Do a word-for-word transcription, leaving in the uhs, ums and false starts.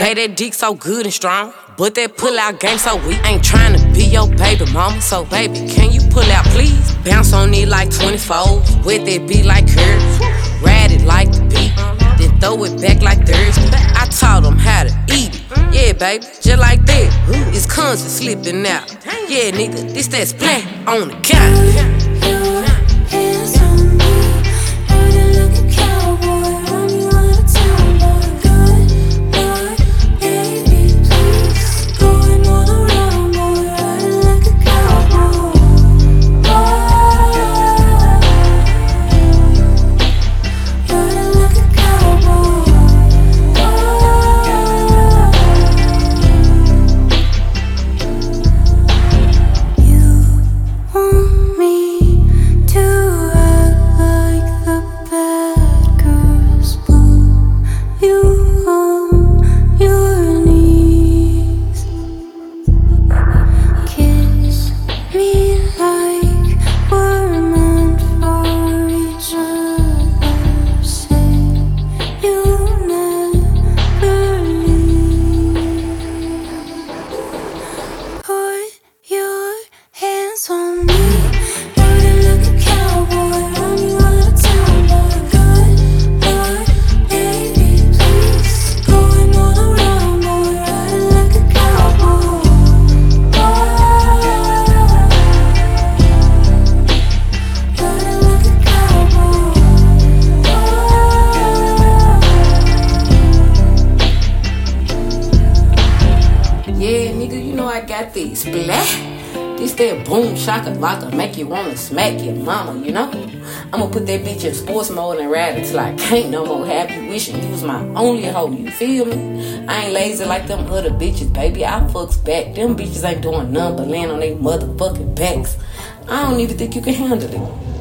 Say that dick so good and strong, but that pull out game so weak. Ain't tryna be your baby mama, so baby, can you pull out please? Bounce on it like twenty-fours, with that beat like curves. Ride it like the beat, then throw it back like Thursday. I taught them how to eat it, yeah baby, just like that. It's constant slipping out, yeah nigga, this that splat on the couch. Yeah, nigga, you know I got this splat. This that boom shakalaka, make you wanna smack your mama, you know? I'ma put that bitch in sports mode and ride it till I can't no more. Have you wishing you was my only hoe, you feel me? I ain't lazy like them other bitches, baby. I fucks back. Them bitches ain't doing nothing but laying on they motherfucking backs. I don't even think you can handle it.